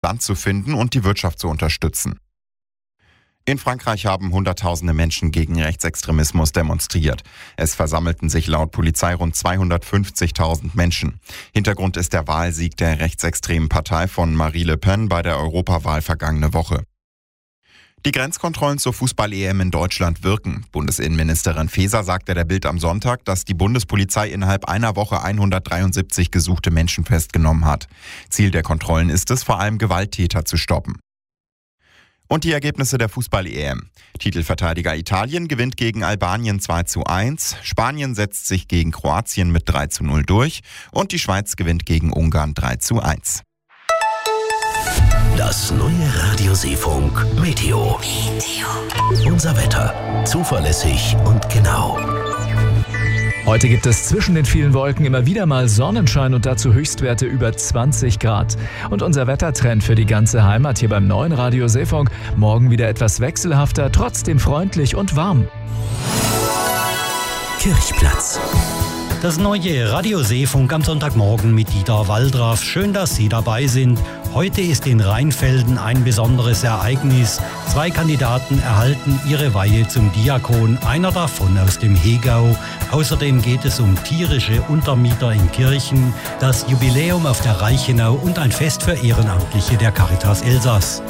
Land zu finden und die Wirtschaft zu unterstützen. In Frankreich haben Hunderttausende Menschen gegen Rechtsextremismus demonstriert. Es versammelten sich laut Polizei rund 250.000 Menschen. Hintergrund ist der Wahlsieg der rechtsextremen Partei von Marine Le Pen bei der Europawahl vergangene Woche. Die Grenzkontrollen zur Fußball-EM in Deutschland wirken. Bundesinnenministerin Faeser sagte der Bild am Sonntag, dass die Bundespolizei innerhalb einer Woche 173 gesuchte Menschen festgenommen hat. Ziel der Kontrollen ist es, vor allem Gewalttäter zu stoppen. Und die Ergebnisse der Fußball-EM. Titelverteidiger Italien gewinnt gegen Albanien 2:1, Spanien setzt sich gegen Kroatien mit 3:0 durch und die Schweiz gewinnt gegen Ungarn 3:1. Das neue Radio Seefunk Meteo. Unser Wetter. Zuverlässig und genau. Heute gibt es zwischen den vielen Wolken immer wieder mal Sonnenschein und dazu Höchstwerte über 20 Grad. Und unser Wettertrend für die ganze Heimat hier beim neuen Radio Seefunk. Morgen wieder etwas wechselhafter, trotzdem freundlich und warm. Kirchplatz. Das neue Radio Seefunk am Sonntagmorgen mit Dieter Waldraff. Schön, dass Sie dabei sind. Heute ist in Rheinfelden ein besonderes Ereignis. 2 Kandidaten erhalten ihre Weihe zum Diakon, einer davon aus dem Hegau. Außerdem geht es um tierische Untermieter in Kirchen, das Jubiläum auf der Reichenau und ein Fest für Ehrenamtliche der Caritas Elsass.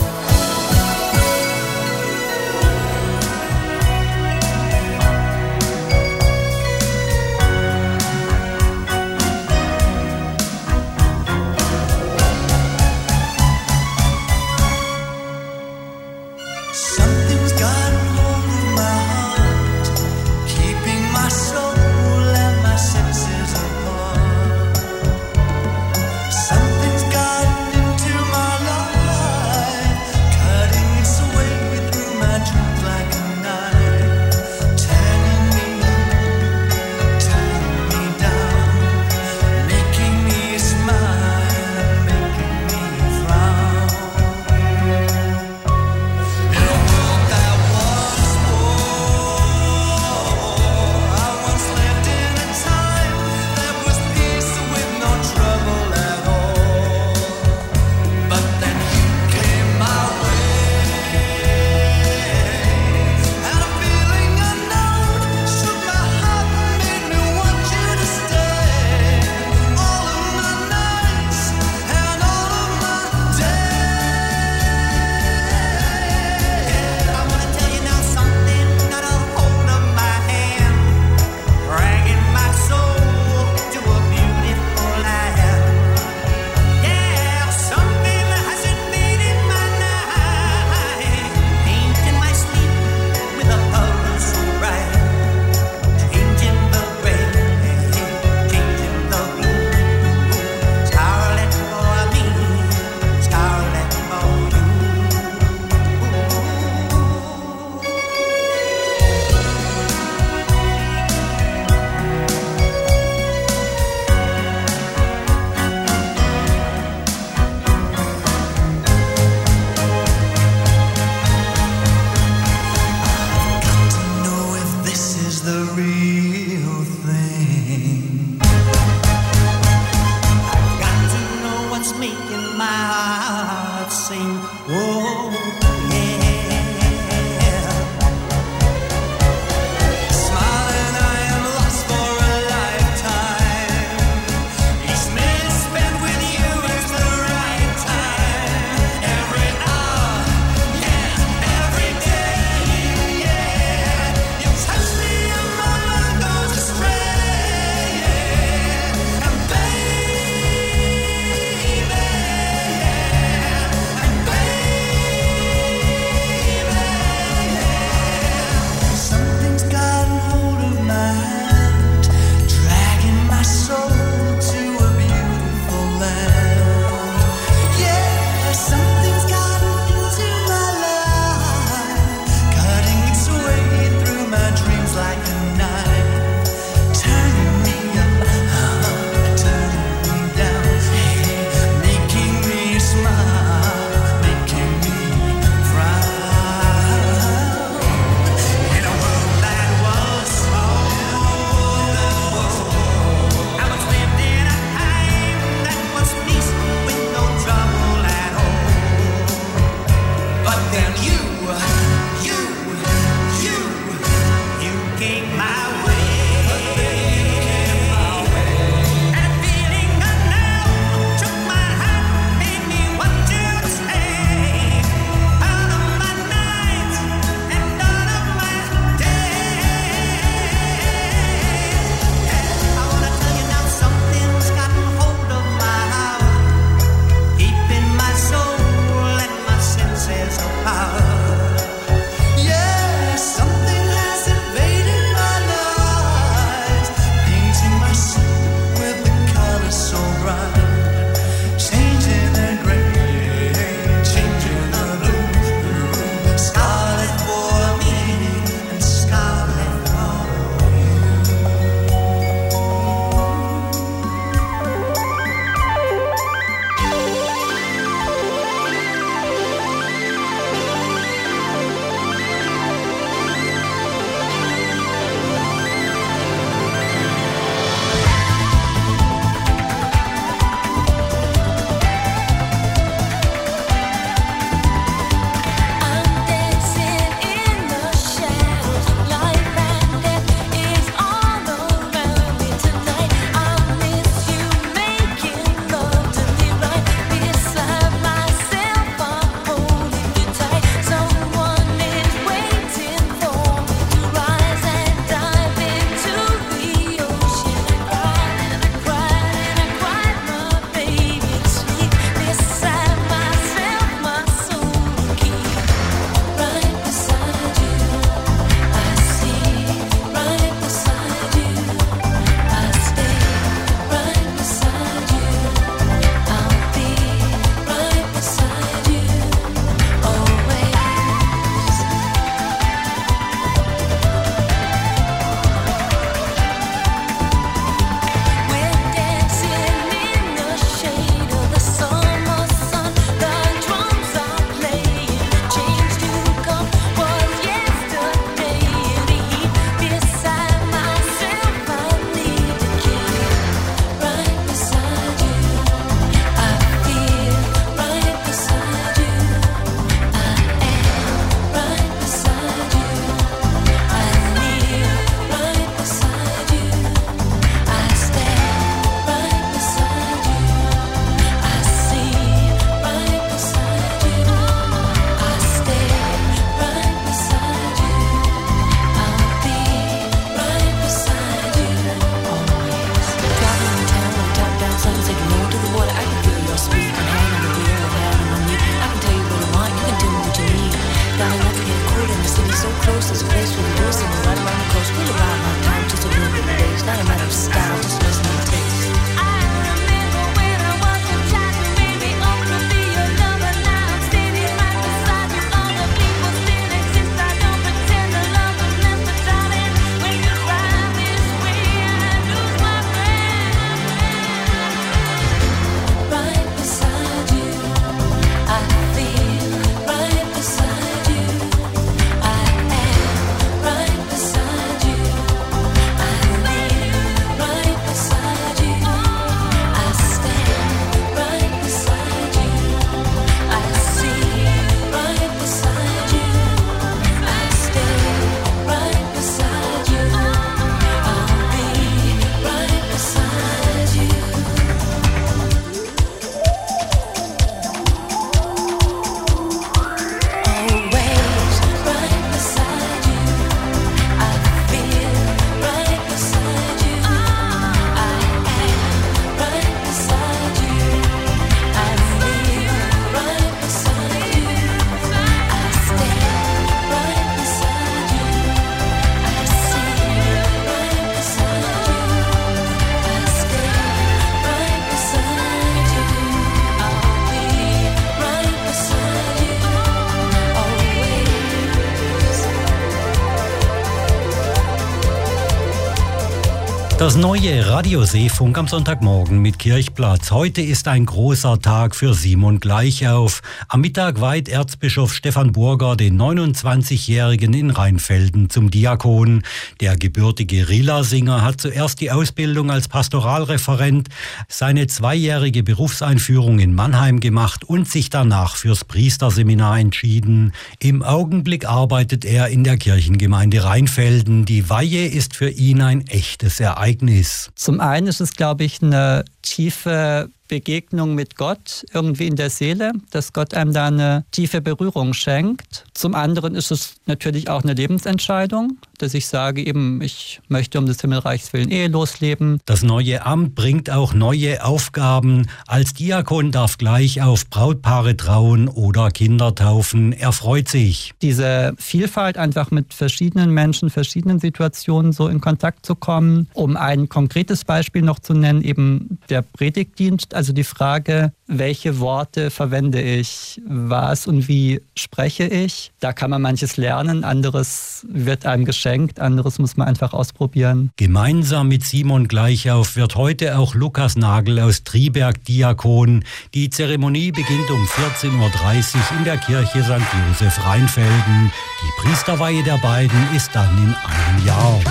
Das neue Radio Seefunk am Sonntagmorgen mit Kirchplatz. Heute ist ein großer Tag für Simon Gleichauf. Am Mittag weiht Erzbischof Stefan Burger den 29-Jährigen in Rheinfelden zum Diakon. Der gebürtige Rila-Singer hat zuerst die Ausbildung als Pastoralreferent, seine 2-jährige Berufseinführung in Mannheim gemacht und sich danach fürs Priesterseminar entschieden. Im Augenblick arbeitet er in der Kirchengemeinde Rheinfelden. Die Weihe ist für ihn ein echtes Ereignis. Zum einen ist es, glaube ich, eine tiefe Begegnung mit Gott irgendwie in der Seele, dass Gott einem da eine tiefe Berührung schenkt. Zum anderen ist es natürlich auch eine Lebensentscheidung, dass ich sage eben, ich möchte um des Himmelreichs willen ehelos leben. Das neue Amt bringt auch neue Aufgaben. Als Diakon darf gleich auf Brautpaare trauen oder Kinder taufen. Er freut sich. Diese Vielfalt, einfach mit verschiedenen Menschen, verschiedenen Situationen so in Kontakt zu kommen. Um ein konkretes Beispiel noch zu nennen, eben der Predigtdienst, also die Frage, welche Worte verwende ich, was und wie spreche ich. Da kann man manches lernen, anderes wird einem geschenkt, anderes muss man einfach ausprobieren. Gemeinsam mit Simon Gleichauf wird heute auch Lukas Nagel aus Triberg Diakon. Die Zeremonie beginnt um 14.30 Uhr in der Kirche St. Josef Rheinfelden. Die Priesterweihe der beiden ist dann in einem Jahr.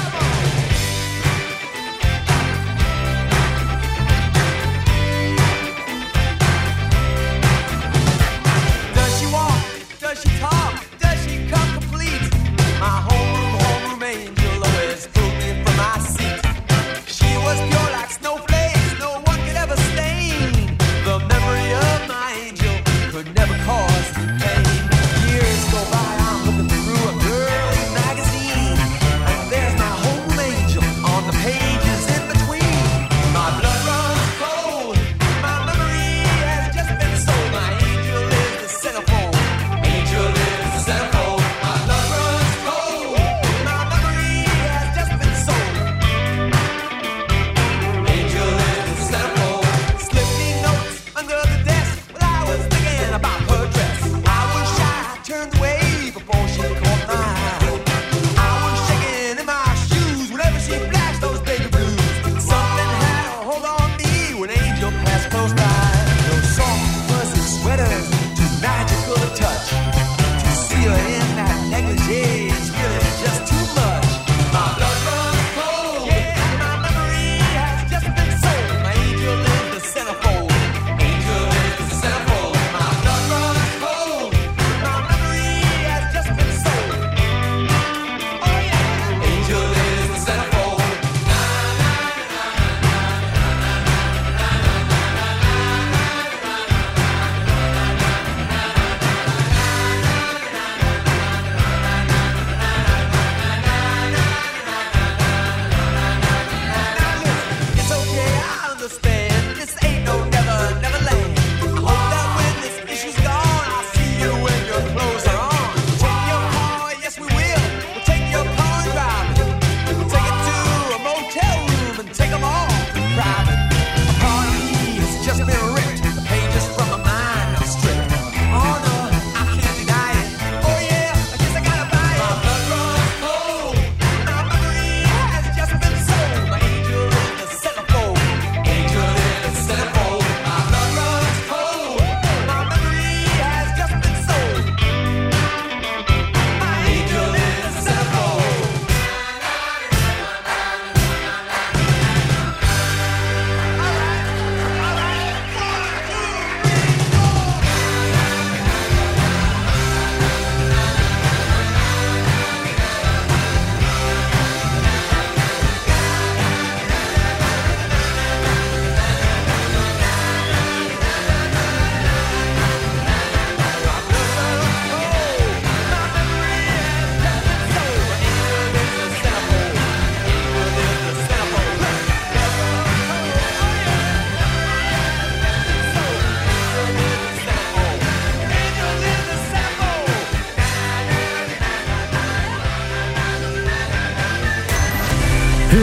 Touch to see your hand.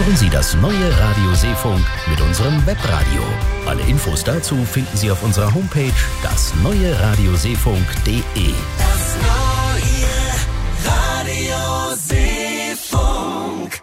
Hören Sie das neue Radio Seefunk mit unserem Webradio. Alle Infos dazu finden Sie auf unserer Homepage dasneueradioseefunk.de. Das neue Radio Seefunk.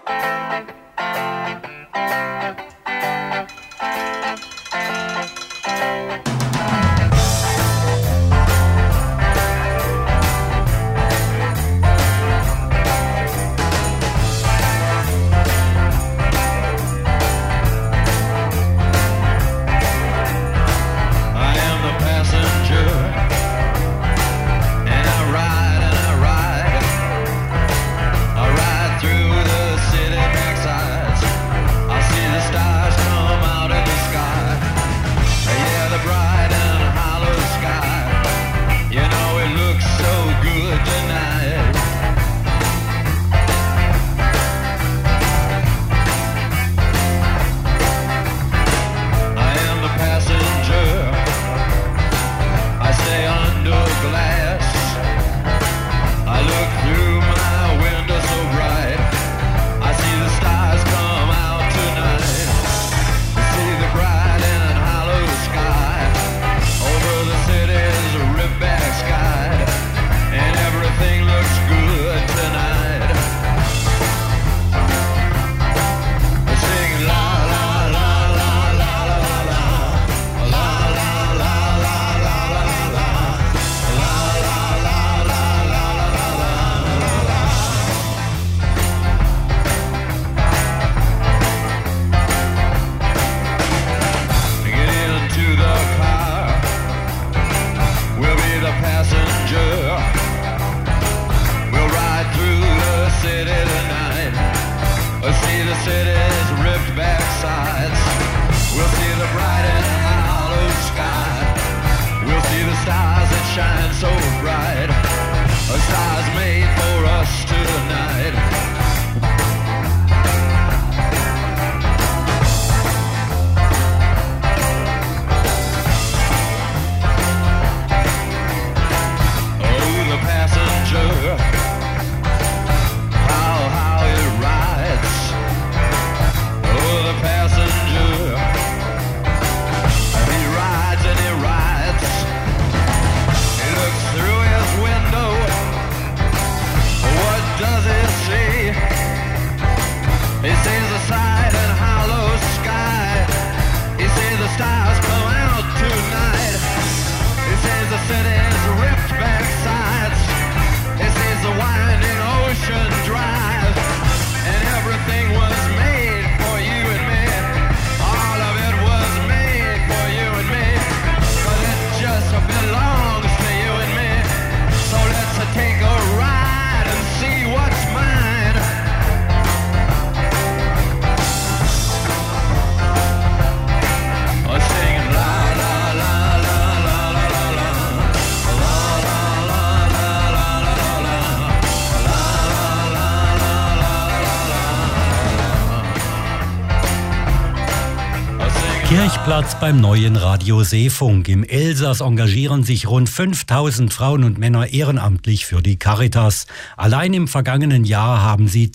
Kirchplatz beim neuen Radio Seefunk. Im Elsass engagieren sich rund 5000 Frauen und Männer ehrenamtlich für die Caritas. Allein im vergangenen Jahr haben sie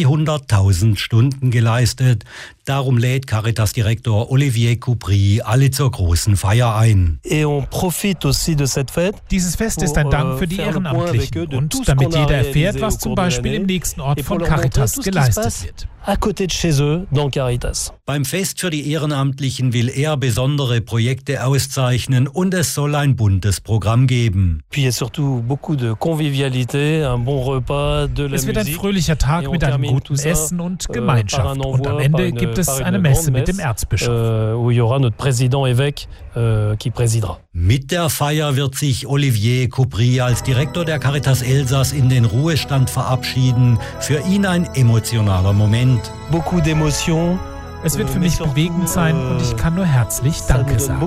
200.000 Stunden geleistet. Darum lädt Caritas-Direktor Olivier Coupry alle zur großen Feier ein. Dieses Fest ist ein Dank für die Ehrenamtlichen und damit jeder erfährt, was zum Beispiel im nächsten Ort von Caritas geleistet wird. Beim Fest für die Ehrenamtlichen will er besondere Projekte auszeichnen und es soll ein buntes Programm geben. Es wird ein fröhlicher Tag mit einem guten Essen und Gemeinschaft. Und am Ende gibt es eine Messe mit dem Erzbischof. Mit der Feier wird sich Olivier Coupry als Direktor der Caritas Elsass in den Ruhestand verabschieden. Für ihn ein emotionaler Moment. Es wird für mich bewegend sein und ich kann nur herzlich Danke sagen.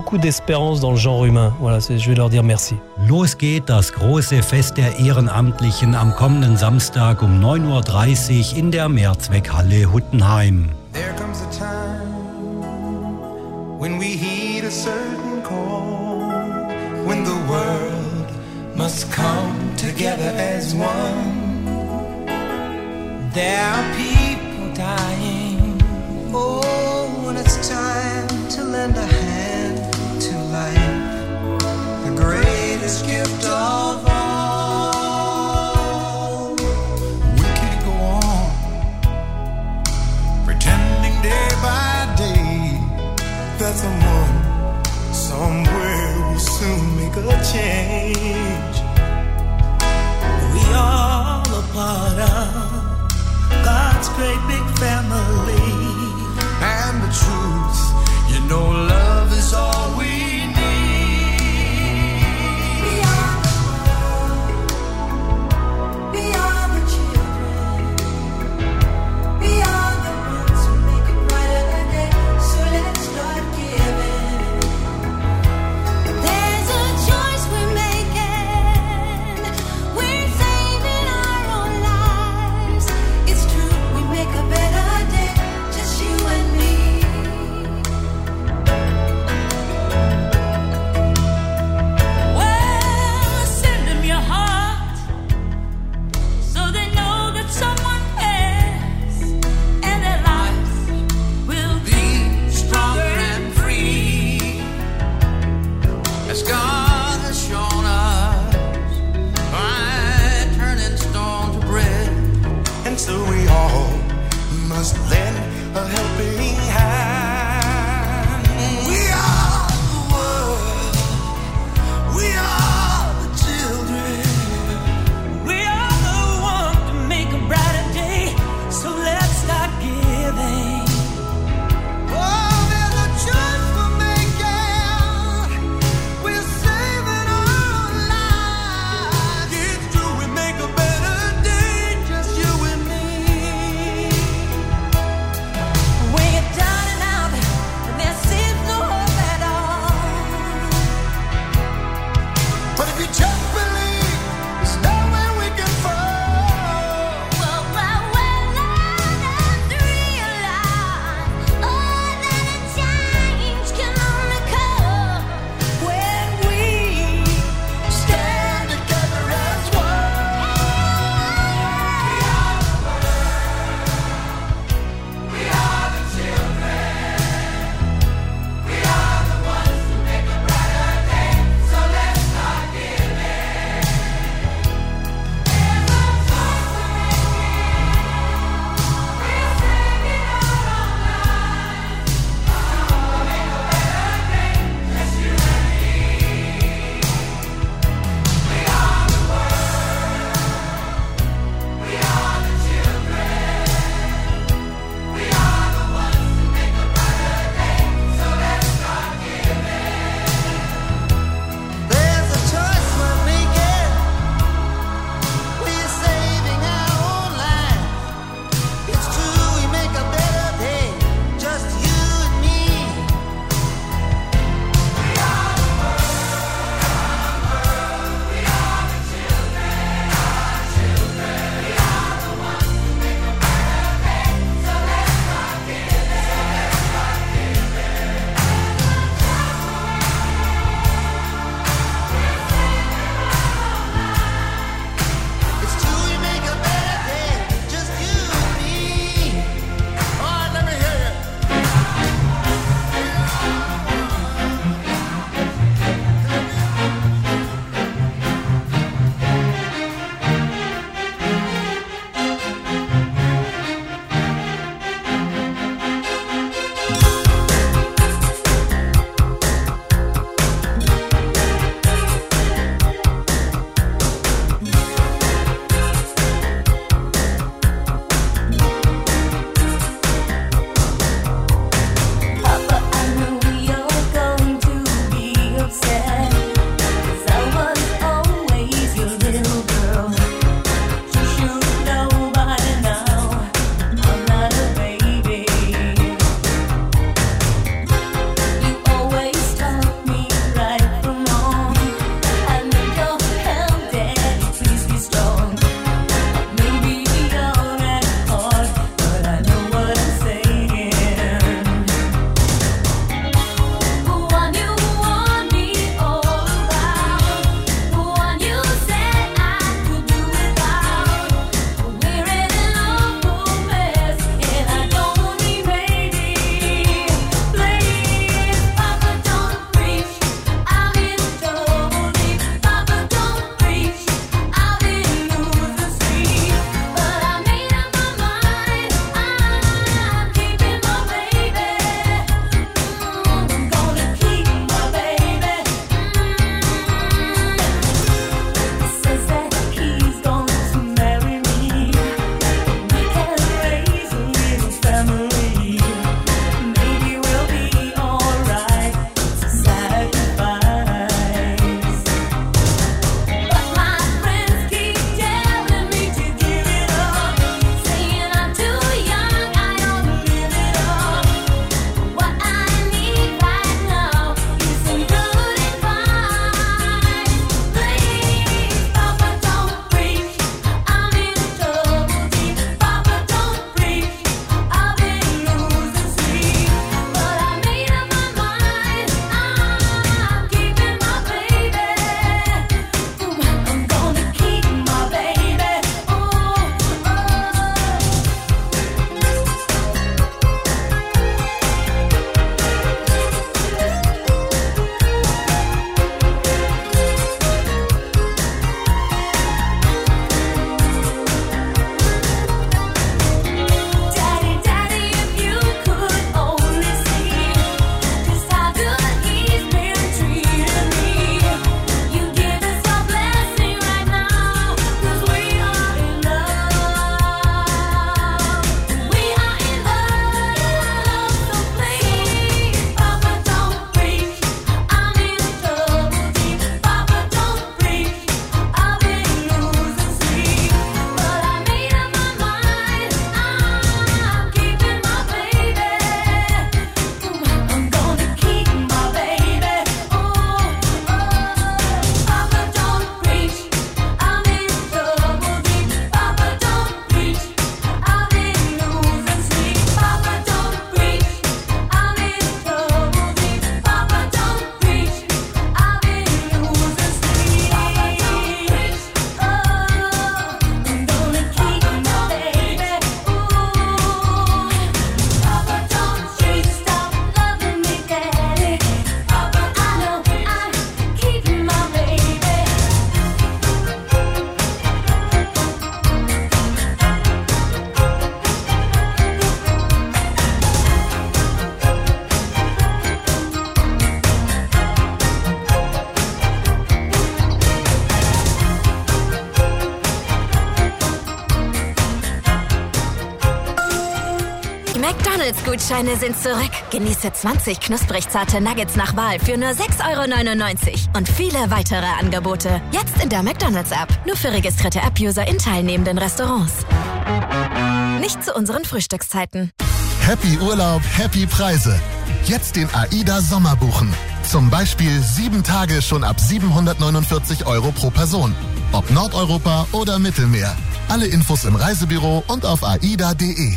Los geht das große Fest der Ehrenamtlichen am kommenden Samstag um 9.30 Uhr in der Mehrzweckhalle Huttenheim. There comes a time when we heed a certain call, when the world must come together as one. There are people dying Oh, when it's time to lend a hand to life, the greatest gift of all. We can't go on pretending day by day that someone somewhere will soon make a change. We all a part of God's great big family. And the truth, you know, love is all we need. Beyond the world, beyond the children, beyond the ones who make it brighter day. So let's start giving. There's a choice we're making. McDonald's-Gutscheine sind zurück. Genieße 20 knusprig zarte Nuggets nach Wahl für nur 6,99 € und viele weitere Angebote. Jetzt in der McDonald's-App. Nur für registrierte App-User in teilnehmenden Restaurants. Nicht zu unseren Frühstückszeiten. Happy Urlaub, happy Preise. Jetzt den AIDA Sommer buchen. Zum Beispiel 7 Tage schon ab 749 € pro Person. Ob Nordeuropa oder Mittelmeer. Alle Infos im Reisebüro und auf aida.de.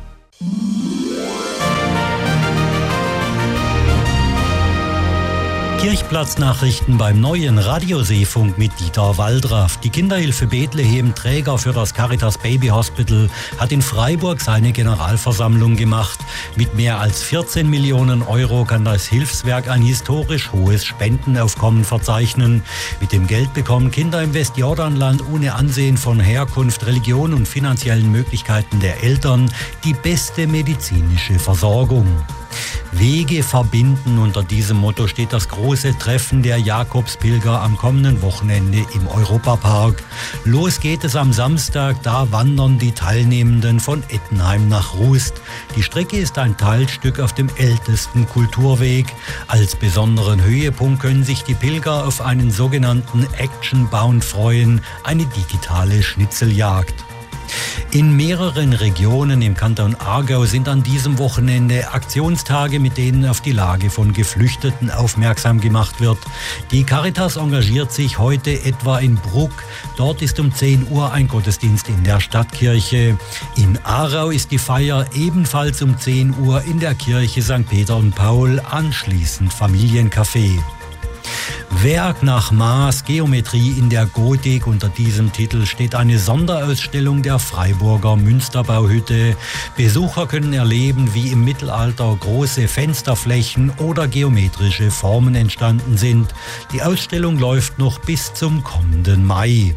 Kirchplatznachrichten beim neuen Radioseefunk mit Dieter Waldraff. Die Kinderhilfe Bethlehem, Träger für das Caritas Baby Hospital, hat in Freiburg seine Generalversammlung gemacht. Mit mehr als 14 Millionen € kann das Hilfswerk ein historisch hohes Spendenaufkommen verzeichnen. Mit dem Geld bekommen Kinder im Westjordanland ohne Ansehen von Herkunft, Religion und finanziellen Möglichkeiten der Eltern die beste medizinische Versorgung. Wege verbinden, unter diesem Motto steht das große Treffen der Jakobspilger am kommenden Wochenende im Europapark. Los geht es am Samstag, da wandern die Teilnehmenden von Ettenheim nach Rust. Die Strecke ist ein Teilstück auf dem ältesten Kulturweg. Als besonderen Höhepunkt können sich die Pilger auf einen sogenannten Action-Bound freuen, eine digitale Schnitzeljagd. In mehreren Regionen im Kanton Aargau sind an diesem Wochenende Aktionstage, mit denen auf die Lage von Geflüchteten aufmerksam gemacht wird. Die Caritas engagiert sich heute etwa in Bruck. Dort ist um 10 Uhr ein Gottesdienst in der Stadtkirche. In Aarau ist die Feier ebenfalls um 10 Uhr in der Kirche St. Peter und Paul, anschließend Familiencafé. Werk nach Maß, Geometrie in der Gotik. Unter diesem Titel steht eine Sonderausstellung der Freiburger Münsterbauhütte. Besucher können erleben, wie im Mittelalter große Fensterflächen oder geometrische Formen entstanden sind. Die Ausstellung läuft noch bis zum kommenden Mai.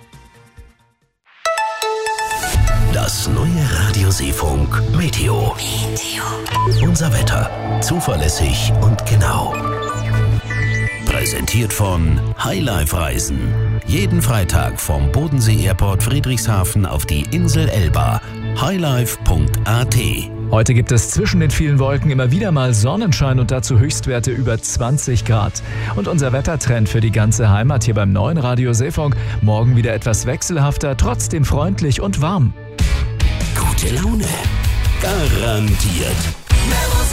Das neue Radioseefunk Meteo. Unser Wetter. Zuverlässig und genau. Präsentiert von Highlife Reisen. Jeden Freitag vom Bodensee Airport Friedrichshafen auf die Insel Elba. highlife.at. Heute gibt es zwischen den vielen Wolken immer wieder mal Sonnenschein und dazu Höchstwerte über 20 Grad. Und unser Wettertrend für die ganze Heimat hier beim neuen Radio Seefunk. Morgen wieder etwas wechselhafter, trotzdem freundlich und warm. Gute Laune. Garantiert.